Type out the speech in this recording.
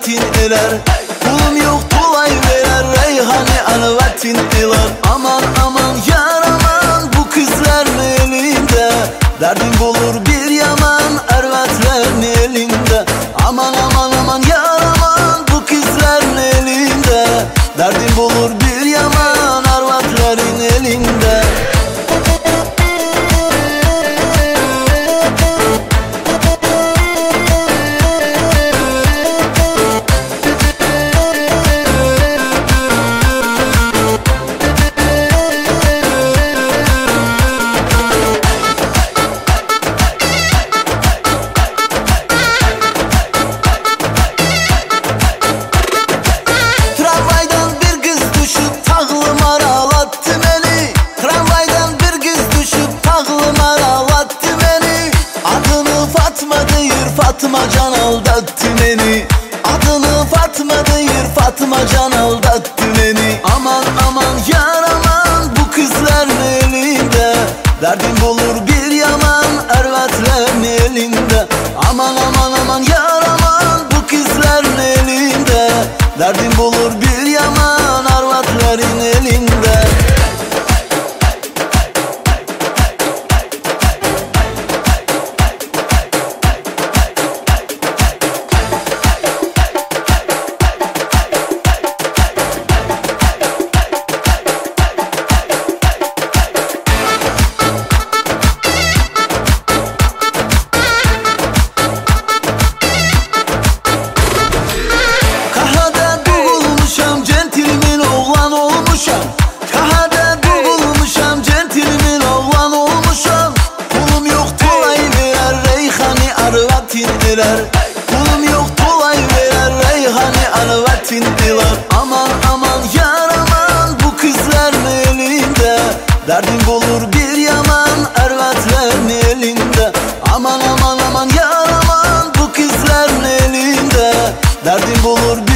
arvatin eler. Kulum yok tulay verer, reyhani arvatin eler. Aman aman yar aman, bu kızların elinde derdim bulur bir yaman, arvatların elinde. Aman aman aman yar aman, bu kızların elinde derdim bulur bir yaman, arvatların elinde. Fatma Can aldattı beni. Adını Fatma değil, Fatma Can aldattı beni. Aman aman yar aman, bu kızların elinde derdim bulur bir yaman, arvatların elinde. Aman aman aman yar aman, bu kızların elinde derdim bulur bir yaman, arvatların elinde. Kulum yok tulay verer, reyhani arvatin eler. Aman aman yar aman, bu kızların elinde derdim bulur bir yaman, arvatların elinde. Aman aman aman yar aman, bu kızların elinde derdim bulur bir